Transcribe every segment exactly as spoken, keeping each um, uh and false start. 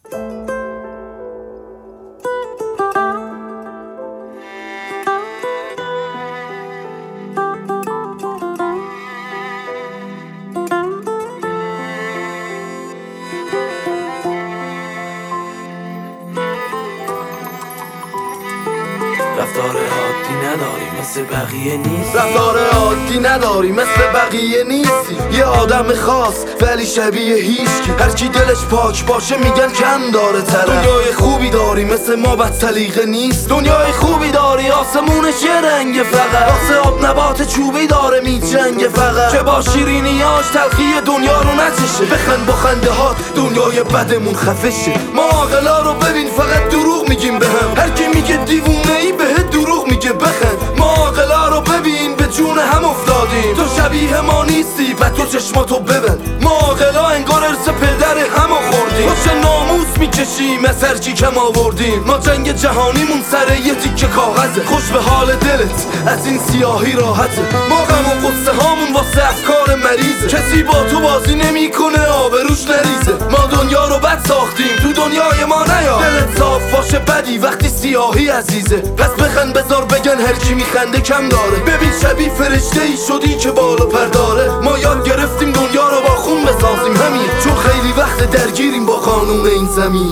رفتار عادی نداری مثل بقیه نیست رفتار عادی نداری مثل بقیه نیستی یه آدم خاص ولی شبیه هیچکی هر کی دلش پاک باشه میگن کم داره طرف دنیای خوبی داری مثل ما بد سلیقه نیست دنیای خوبی داری آسمونش یه رنگ فقط واسه آب نبات چوبی داره میجنگه فقط که با شیرینیاش تلخی دنیا رو نچشه بخند با خنده هات دنیای بدمون خفه شه ما عاقلا رو ببین فقط دروغ میگیم بهم هر کی میگه دیوونه ای بهت دروغ میگه بخند ما عاقلا رو ببین به جون هم افتادیم تو شبیه ما نیستی و تو چشماتو ببند ما عاقلا انگار ارث پدر هم خوردیم چه ناموس میکشیم از هر کی کم آوردیم ما جنگ جهانیمون سر یه تیکه کاغذه خوش به حال دلت از این سیاهی راحته ما غم و قصه هامون واسه افکار مریضه کسی با تو بازی نمیکنه آبروش نریزه ما دنیا رو بد ساختیم تو دنیای ما نیا دلت صاف باشه بدی وقتی سیاهی عزیزه پس بخند بذار بگن هر کی میخنده کم داره ببین شبیه فرشته ای شدی که بالا پر داره ما یاد گرفتیم دنیا رو با خون بسازیم همین چون خیلی وقت درگیریم با قانون این زمین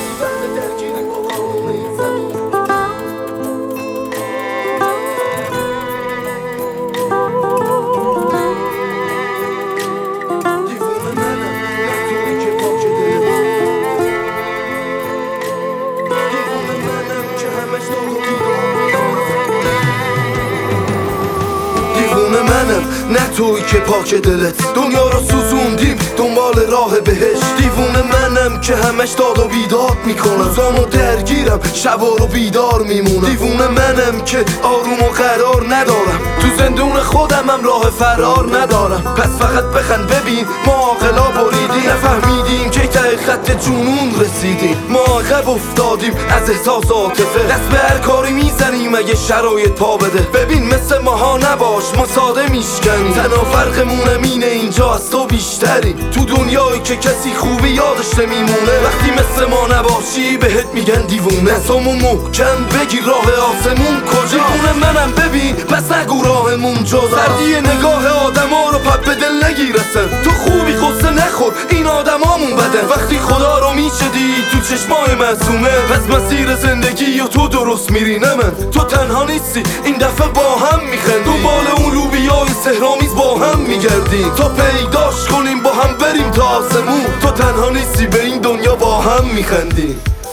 نه توی که پاک دلت دنیا رو سوزوندیم دنبال راه بهش دیوونه منم که همش داد و بیداد میکنم روزامو درگیرم شبا رو بیدار میمونم دیوونه منم که آروم و قرار ندارم تو زندون خودم هم راه فرار ندارم پس فقط بخند ببین ما عاقلا بریدیم نفهمیدیم که ته خط جنون رسیدیم ما عقب افتادیم از احساس عاطفه دست به هر کاری میزنیم اگه شرایط پا بده ببین مثل ماها نباش ما ساده میشکنیم تنها فرقمونم اینه اینجا از تو بیشتریم تو دنیایی که کسی خوبی یادش نمیمونه وقتی مثل ما نباشی بهت میگن دیوونه دستامو محکم بگیر راه آسمون کجا دیوونه منم ببین پس نگو راهمون جدا سردی نگاه آدما رو پپ به دل نگیرسن تو خوبی قصه نخور این آدمامون بدن وقتی خدا رو میشدی تو چشمای معصومه پس مسیر زندگی و تو درست میری نه من تو تنها نیستی این دفعه با هم میخندی دنبال اون لوبیای سهرامیز با هم میگردیم تا پیداش کنیم با هم بریم تا آسمون تو تنها نیستی به این دنیا با هم میخندیم